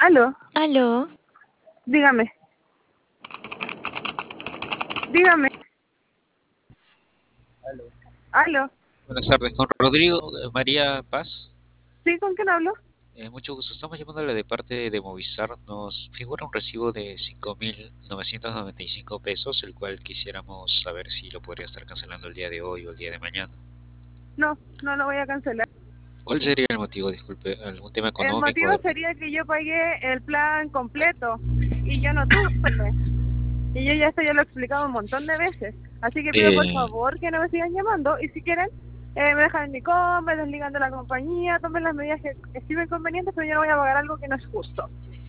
Aló, Aló, dígame, dígame. Aló, Buenas tardes, con Rodrigo María Paz. ¿sí? ¿Con quién hablo? Mucho gusto. Estamos llamándole de parte de Movistar. Nos figura un recibo de 5.995 pesos, el cual quisiéramos saber si lo podría estar cancelando el día de hoy o el día de mañana. No, no lo voy a cancelar. ¿Cuál sería el motivo? Disculpe, ¿algún tema El económico? motivo sería que yo pagué el plan completo y yo no tuve. Y yo ya esto ya lo he explicado un montón de veces. Así que pido por Eh, favor que no me sigan llamando y si quieren me dejan en mi com, me desligan de la compañía, tomen las medidas que estimen convenientes, pero yo no voy a pagar algo que no es justo.